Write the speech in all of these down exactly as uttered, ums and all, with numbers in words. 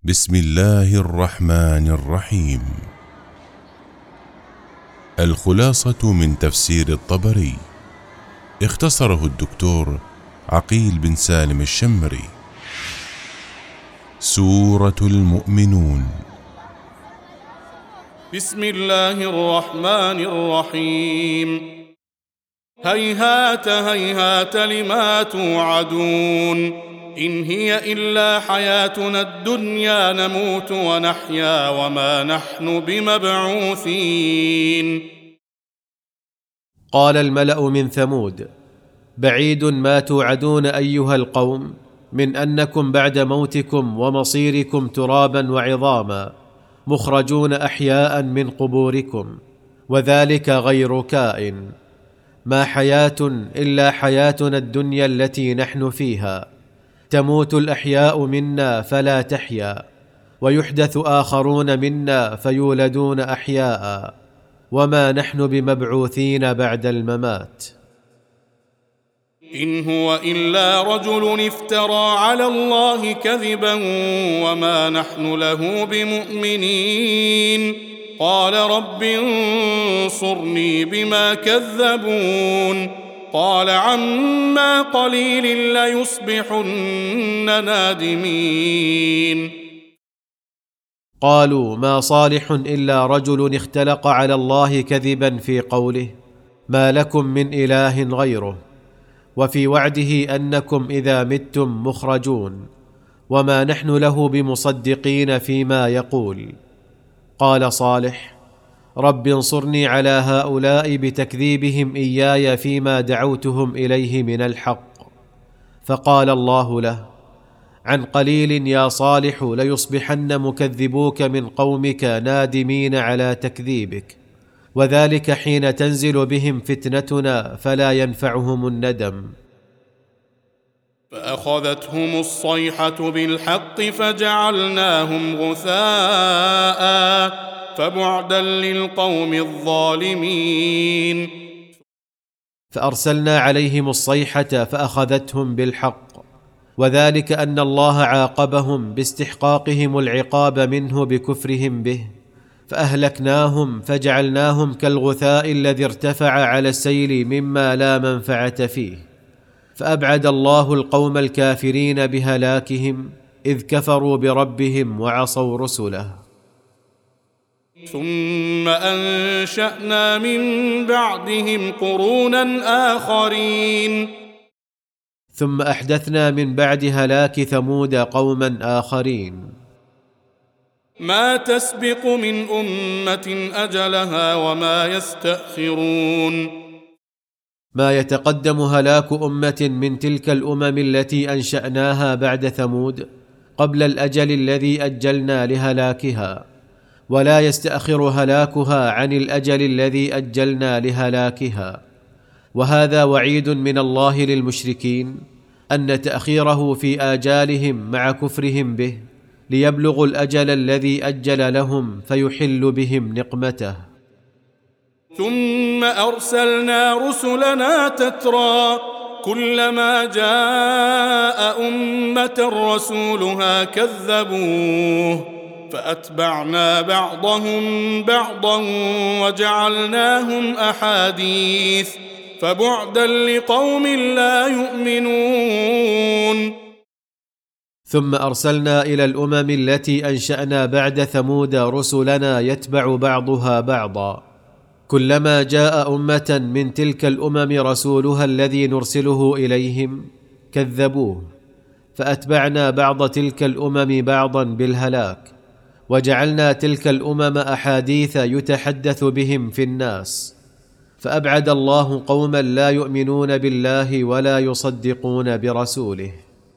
بسم الله الرحمن الرحيم. الخلاصة من تفسير الطبري، اختصره الدكتور عقيل بن سالم الشمري. سورة المؤمنون. بسم الله الرحمن الرحيم. هيهات هيهات لما توعدون، إن هي إلا حياتنا الدنيا نموت ونحيا وما نحن بمبعوثين. قال الملأ من ثمود: بعيد ما توعدون أيها القوم من أنكم بعد موتكم ومصيركم ترابا وعظاما مخرجون أحياء من قبوركم، وذلك غير كائن. ما حياة إلا حياتنا الدنيا التي نحن فيها، تموت الأحياء منا فلا تحيا، ويحدث آخرون منا فيولدون أحياء، وما نحن بمبعوثين بعد الممات. إن هو إلا رجل افترى على الله كذبا وما نحن له بمؤمنين. قال رب انصرني بما كذبون. قال عما قليل ليصبحن نادمين. قالوا: ما صالح إلا رجل اختلق على الله كذبا في قوله ما لكم من إله غيره، وفي وعده أنكم إذا متم مخرجون، وما نحن له بمصدقين فيما يقول. قال صالح: رب انصرني على هؤلاء بتكذيبهم إياي فيما دعوتهم إليه من الحق. فقال الله له: عن قليل يا صالح ليصبحن مكذبوك من قومك نادمين على تكذيبك، وذلك حين تنزل بهم فتنتنا فلا ينفعهم الندم. فأخذتهم الصيحة بالحق فجعلناهم غثاء، فبعدا للقوم الظالمين. فأرسلنا عليهم الصيحة فأخذتهم بالحق، وذلك أن الله عاقبهم باستحقاقهم العقاب منه بكفرهم به، فأهلكناهم فجعلناهم كالغثاء الذي ارتفع على السيل مما لا منفعة فيه. فأبعد الله القوم الكافرين بهلاكهم إذ كفروا بربهم وعصوا رسله. ثم أنشأنا من بعدهم قرونا آخرين. ثم أحدثنا من بعد هلاك ثمود قوما آخرين. ما تسبق من أمة أجلها وما يستأخرون. ما يتقدم هلاك أمة من تلك الأمم التي أنشأناها بعد ثمود قبل الأجل الذي أجلنا لهلاكها، ولا يستأخر هلاكها عن الأجل الذي أجلنا لهلاكها. وهذا وعيد من الله للمشركين أن تأخيره في آجالهم مع كفرهم به ليبلغوا الأجل الذي أجل لهم فيحل بهم نقمته. ثم أرسلنا رسلنا تترى، كلما جاء أمة رسولها كذبوه، فأتبعنا بعضهم بعضا وجعلناهم أحاديث، فبعدا لقوم لا يؤمنون. ثم أرسلنا إلى الأمم التي أنشأنا بعد ثمود رسلنا يتبع بعضها بعضا، كلما جاء أمة من تلك الأمم رسولها الذي نرسله إليهم كذبوه، فأتبعنا بعض تلك الأمم بعضا بالهلاك، وجعلنا تلك الأمم أحاديث يتحدث بهم في الناس. فأبعد الله قوما لا يؤمنون بالله ولا يصدقون برسوله.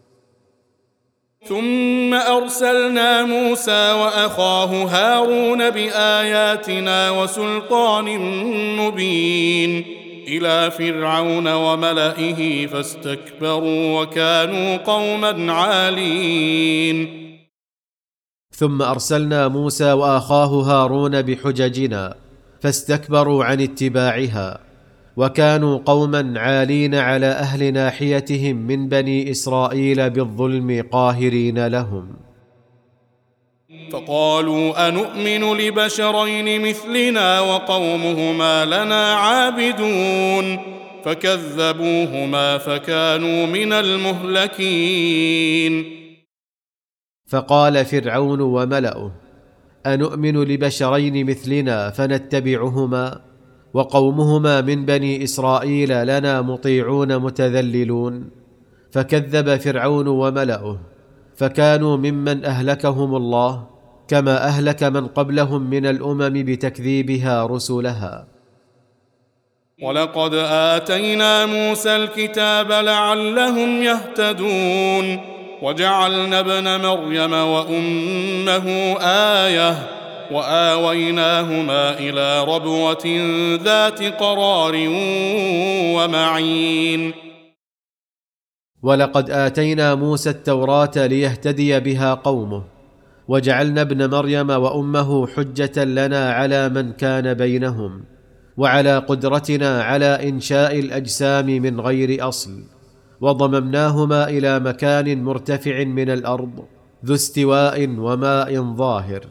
ثم أرسلنا موسى وأخاه هارون بآياتنا وسلطان مبين إلى فرعون وملئه فاستكبروا وكانوا قوما عالين. ثم أرسلنا موسى وأخاه هارون بحججنا فاستكبروا عن اتباعها، وكانوا قوما عالين على أهل ناحيتهم من بني إسرائيل بالظلم قاهرين لهم. فقالوا أنؤمن لبشرين مثلنا وقومهما لنا عابدون فكذبوهما فكانوا من المهلكين. فقال فرعون وملأه: أنؤمن لبشرين مثلنا فنتبعهما وقومهما من بني إسرائيل لنا مطيعون متذللون. فكذب فرعون وملأه فكانوا ممن أهلكهم الله كما أهلك من قبلهم من الأمم بتكذيبها رسلها. ولقد آتينا موسى الكتاب لعلهم يهتدون وجعلنا ابن مريم وأمه آية وآويناهما إلى ربوة ذات قرار ومعين. ولقد آتينا موسى التوراة ليهتدي بها قومه وجعلنا ابن مريم وأمه حجة لنا على من كان بينهم وعلى قدرتنا على إنشاء الأجسام من غير أصل وضممناهما إلى مكان مرتفع من الأرض ذو استواء وماء ظاهر.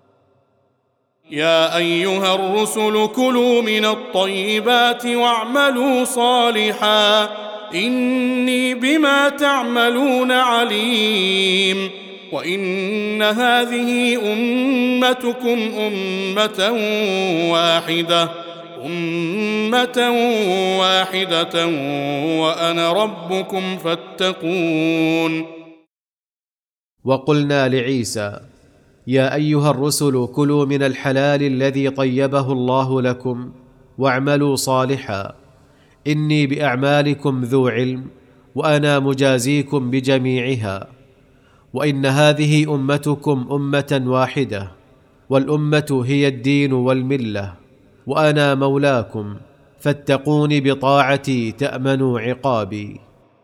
يا أيها الرسل كلوا من الطيبات واعملوا صالحا إني بما تعملون عليم. وإن هذه أمتكم أمة واحدة أمة واحدة وأنا ربكم فاتقون. وقلنا لعيسى: يا أيها الرسل كلوا من الحلال الذي طيبه الله لكم واعملوا صالحا إني بأعمالكم ذو علم وأنا مجازيكم بجميعها. وإن هذه أمتكم أمة واحدة والأمة هي الدين والملة وأنا مولاكم فاتقوني بطاعتي تأمنوا عقابي.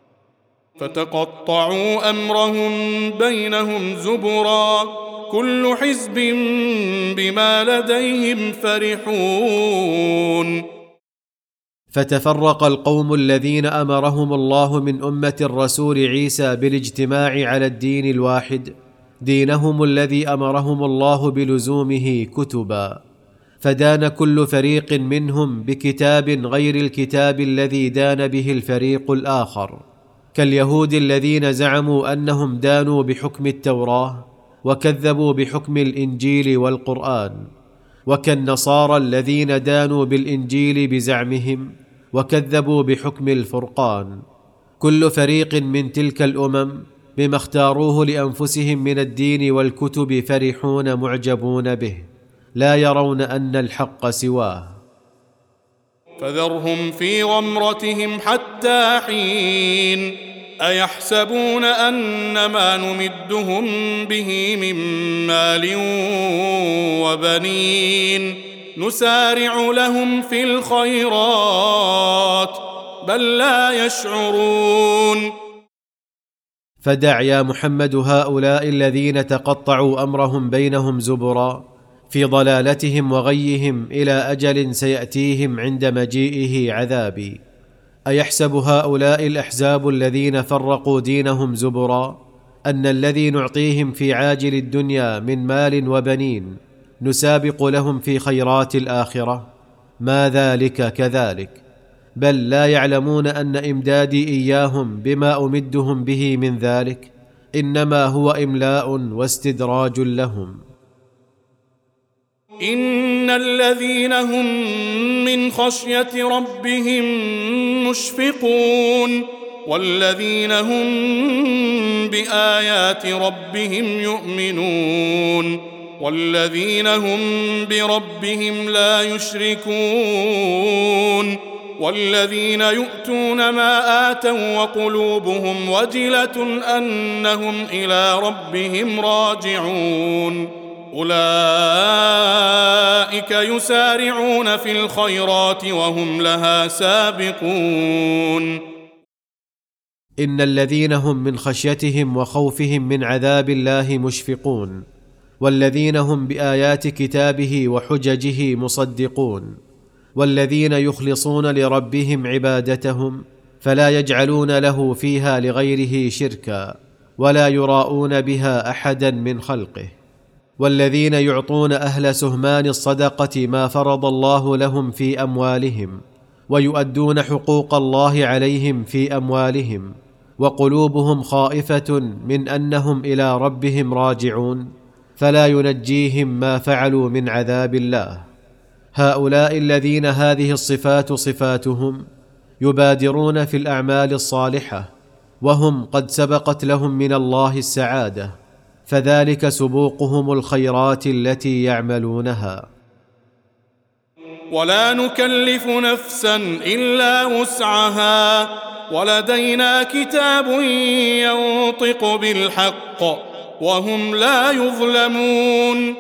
فتقطعوا أمرهم بينهم زبرا كل حزب بما لديهم فرحون. فتفرق القوم الذين أمرهم الله من أمة الرسول عيسى بالاجتماع على الدين الواحد دينهم الذي أمرهم الله بلزومه كتبا، فدان كل فريق منهم بكتاب غير الكتاب الذي دان به الفريق الآخر، كاليهود الذين زعموا أنهم دانوا بحكم التوراة وكذبوا بحكم الإنجيل والقرآن، وكالنصارى الذين دانوا بالإنجيل بزعمهم وكذبوا بحكم الفرقان. كل فريق من تلك الأمم بما اختاروه لأنفسهم من الدين والكتب فرحون معجبون به، لا يرون أن الحق سواه. فذرهم في غمرتهم حتى حين أيحسبون أن ما نمدهم به من مال وبنين نسارع لهم في الخيرات بل لا يشعرون. فدع يا محمد هؤلاء الذين تقطعوا أمرهم بينهم زبرا في ضلالتهم وغيهم إلى أجل سيأتيهم عند مجيئه عذابي. أيحسب هؤلاء الأحزاب الذين فرقوا دينهم زبرا أن الذي نعطيهم في عاجل الدنيا من مال وبنين نسابق لهم في خيرات الآخرة؟ ما ذلك كذلك، بل لا يعلمون أن إمدادي إياهم بما أمدهم به من ذلك إنما هو إملاء واستدراج لهم. إن الذين هم من خشية ربهم مشفقون والذين هم بآيات ربهم يؤمنون والذين هم بربهم لا يشركون والذين يؤتون ما آتوا وقلوبهم وجلة أنهم إلى ربهم راجعون أولئك يسارعون في الخيرات وهم لها سابقون. إن الذين هم من خشيتهم وخوفهم من عذاب الله مشفقون والذين هم بآيات كتابه وحججه مصدقون والذين يخلصون لربهم عبادتهم فلا يجعلون له فيها لغيره شركا ولا يراءون بها أحدا من خلقه. والذين يعطون أهل سهمان الصدقة ما فرض الله لهم في أموالهم ويؤدون حقوق الله عليهم في أموالهم وقلوبهم خائفة من أنهم إلى ربهم راجعون، فلا ينجيهم ما فعلوا من عذاب الله. هؤلاء الذين هذه الصفات صفاتهم يبادرون في الأعمال الصالحة، وهم قد سبقت لهم من الله السعادة، فذلك سبوقهم الخيرات التي يعملونها. ولا نكلف نفسا إلا وسعها ولدينا كتاب ينطق بالحق وهم لا يظلمون.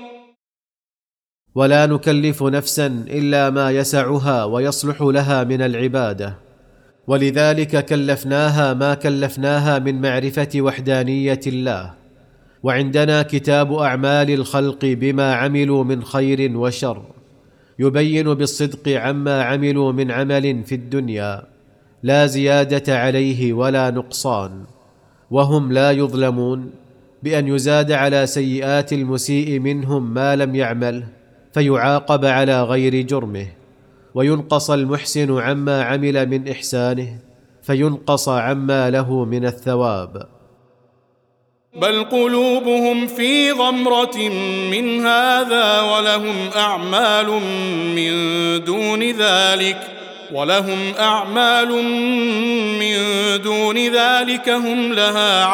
ولا نكلف نفسا إلا ما يسعها ويصلح لها من العبادة، ولذلك كلفناها ما كلفناها من معرفة وحدانية الله. وعندنا كتاب أعمال الخلق بما عملوا من خير وشر، يبين بالصدق عما عملوا من عمل في الدنيا، لا زيادة عليه ولا نقصان، وهم لا يظلمون، بأن يزاد على سيئات المسيء منهم ما لم يعمله فيعاقب على غير جرمه، وينقص المحسن عما عمل من إحسانه فينقص عما له من الثواب. بل قلوبهم في غمرة من هذا ولهم أعمال من دون ذلك ولهم أعمال من دون ذلك هم لها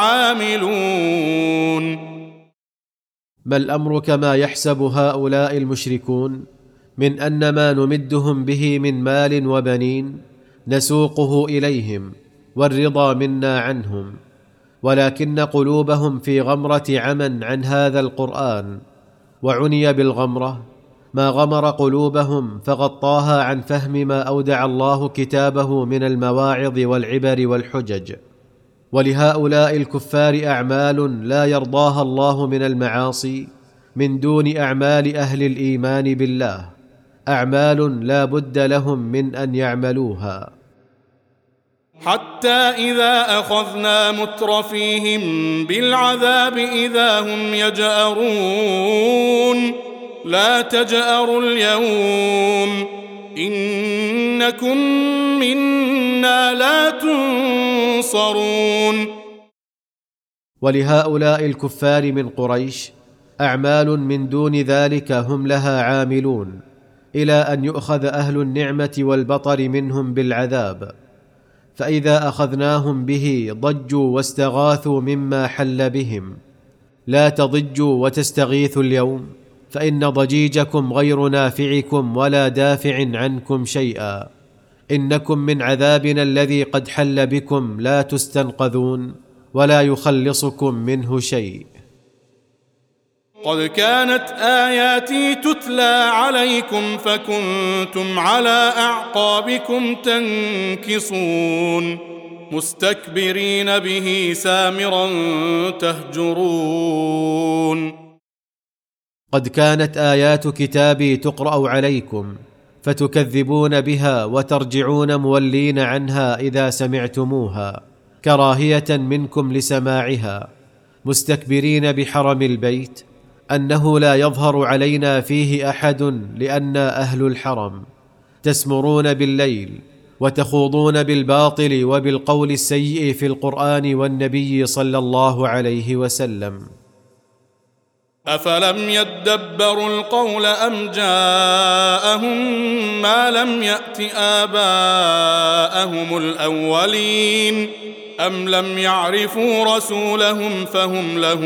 عاملون. ما الأمر كما يحسب هؤلاء المشركون من أن ما نمدهم به من مال وبنين نسوقه إليهم والرضا منا عنهم، ولكن قلوبهم في غمرة عمى عن هذا القرآن. وعني بالغمرة ما غمر قلوبهم فغطاها عن فهم ما أودع الله كتابه من المواعظ والعبر والحجج. ولهؤلاء الكفار أعمال لا يرضاها الله من المعاصي من دون أعمال أهل الإيمان بالله، أعمال لا بد لهم من أن يعملوها. حتى إذا أخذنا مترفيهم بالعذاب إذا هم يجأرون لا تجأروا اليوم إنكم منا لا تنصرون. ولهؤلاء الكفار من قريش أعمال من دون ذلك هم لها عاملون، إلى أن يؤخذ أهل النعمة والبطر منهم بالعذاب، فإذا أخذناهم به ضجوا واستغاثوا مما حل بهم. لا تضجوا وتستغيثوا اليوم، فإن ضجيجكم غير نافعكم ولا دافع عنكم شيئا، إنكم من عذابنا الذي قد حل بكم لا تستنقذون ولا يخلصكم منه شيء. قد كانت آياتي تتلى عليكم فكنتم على أعقابكم تنكصون مستكبرين به سامرا تهجرون. قد كانت آيات كتابي تقرأ عليكم فتكذبون بها وترجعون مولين عنها إذا سمعتموها كراهية منكم لسماعها، مستكبرين بحرم البيت أنه لا يظهر علينا فيه أحد لأننا أهل الحرم، تسمرون بالليل وتخوضون بالباطل وبالقول السيء في القرآن والنبي صلى الله عليه وسلم. أفلم يدبروا القول أم جاءهم ما لم يأت آباءهم الأولين أم لم يعرفوا رسولهم فهم له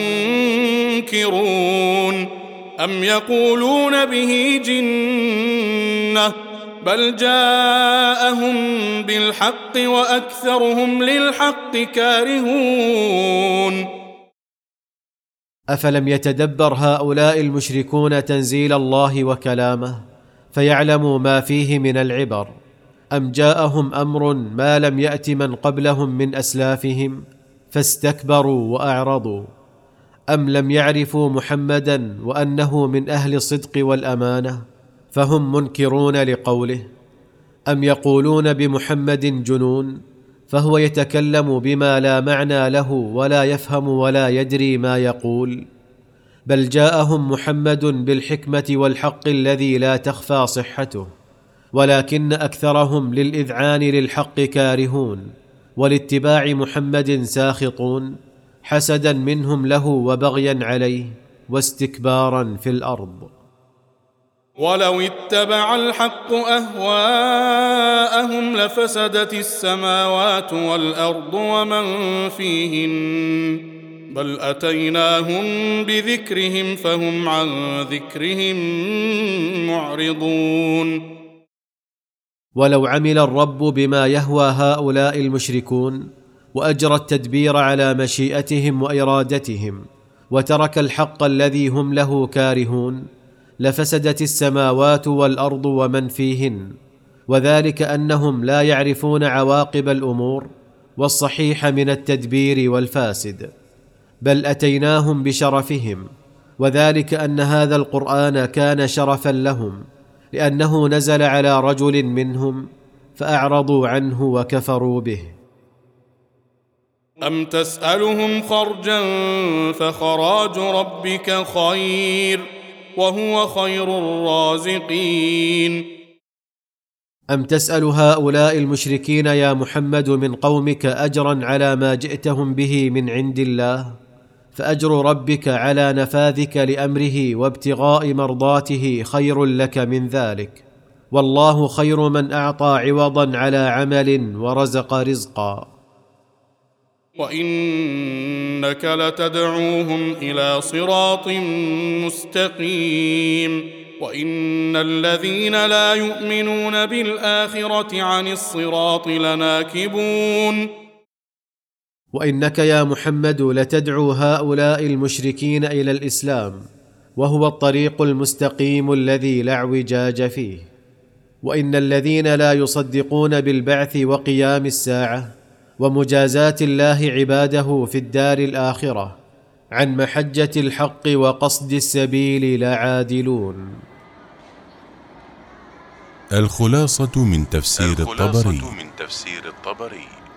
منكرون أم يقولون به جنة بل جاءهم بالحق وأكثرهم للحق كارهون. أفلم يتدبر هؤلاء المشركون تنزيل الله وكلامه فيعلموا ما فيه من العبر، أم جاءهم أمر ما لم يأت من قبلهم من أسلافهم فاستكبروا وأعرضوا، أم لم يعرفوا محمدا وأنه من أهل الصدق والأمانة فهم منكرون لقوله، أم يقولون بمحمد جنون فهو يتكلم بما لا معنى له ولا يفهم ولا يدري ما يقول، بل جاءهم محمد بالحكمة والحق الذي لا تخفى صحته، ولكن أكثرهم للإذعان للحق كارهون، ولاتباع محمد ساخطون، حسدا منهم له وبغيا عليه واستكبارا في الأرض. ولو اتبع الحق أهواءهم لفسدت السماوات والأرض ومن فيهن، بل أتيناهم بذكرهم فهم عن ذكرهم معرضون. ولو عمل الرب بما يهوى هؤلاء المشركون وأجرى التدبير على مشيئتهم وإرادتهم وترك الحق الذي هم له كارهون، لفسدت السماوات والأرض ومن فيهن، وذلك أنهم لا يعرفون عواقب الأمور والصحيح من التدبير والفاسد، بل أتيناهم بشرفهم، وذلك أن هذا القرآن كان شرفا لهم لأنه نزل على رجل منهم فأعرضوا عنه وكفروا به. أم تسألهم خرجا فخراج ربك خير وهو خير الرازقين. أم تسأل هؤلاء المشركين يا محمد من قومك أجرا على ما جئتهم به من عند الله، فأجر ربك على نفاذك لأمره وابتغاء مرضاته خير لك من ذلك، والله خير من أعطى عوضا على عمل ورزق رزقا. وإنك لتدعوهم إلى صراط مستقيم، وإن الذين لا يؤمنون بالآخرة عن الصراط لناكبون. وإنك يا محمد لتدعو هؤلاء المشركين إلى الإسلام، وهو الطريق المستقيم الذي لا اعوجاج فيه. وإن الذين لا يصدقون بالبعث وقيام الساعة ومجازاة الله عباده في الدار الآخرة عن محجة الحق وقصد السبيل لعادلون. الخلاصة من تفسير الخلاصة الطبري. من تفسير الطبري